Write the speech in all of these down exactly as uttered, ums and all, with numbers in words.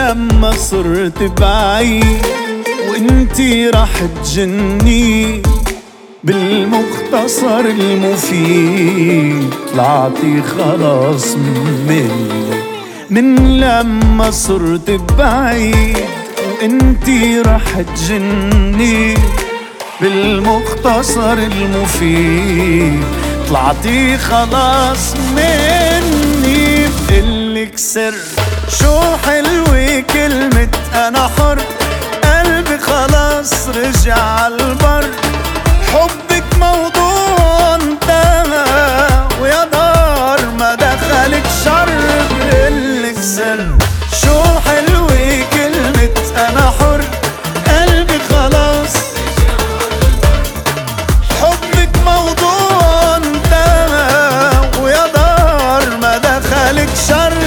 لما صرت بعيد وانتي راح تجني. بالمختصر المفيد طلعتي خلاص مني من لما صرت بعيد وانتي راح تجني. بالمختصر المفيد طلعتي خلاص مني. بقلك سر شو حلوة كلمة أنا حر، قلبي خلاص رجع عالبر. حبك موضوع انتهى ويا دار ما دخلك شر. بقلك سر شو حلوة كلمة أنا حر، قلبي خلاص حبك موضوع انتهى ويا دار ما دخلك شر.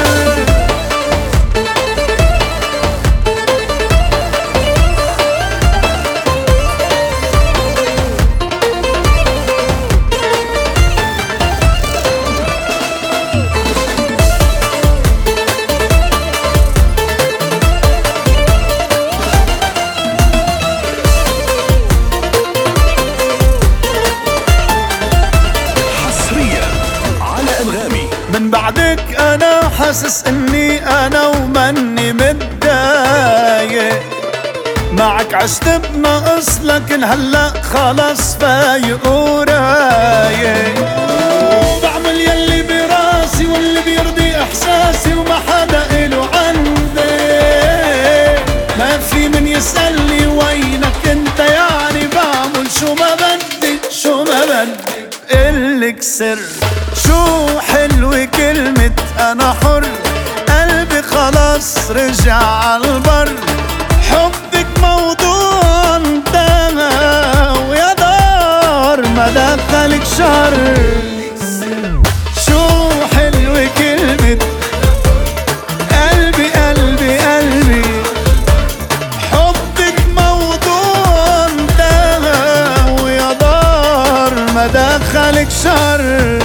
من بعدك أنا حاسس إني أنا وماني متضايق. معك عشت بنقص لكن هلأ خلاص فايق ورايق. بعمل يلي براسي واللي بيرضي إحساسي وما حدا إله عندي. ما في من يسألني وينك أنت، يعني بعمل شو ما بدي شو ما بدي. بقلك سر شو حلوة كلمة أنا حر، قلبي خلاص رجع عالبر. حبك موضوع انتهى ويا دار ما دخلك شر. شو حلوة كلمة قلبي قلبي قلبي. حبك موضوع انتهى ويا دار ما دخلك شر.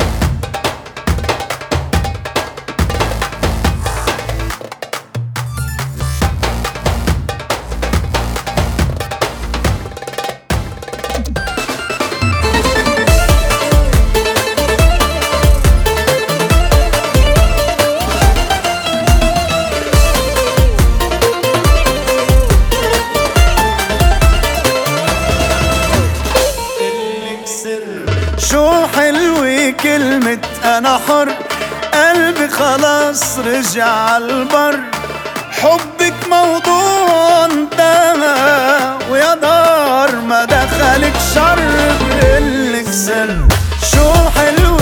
شو حلوة كلمة أنا حر، قلبي خلاص رجع عالبر. حبك موضوع انتهى ويا دار ما دخلك شر. بقلك سر شو حلوة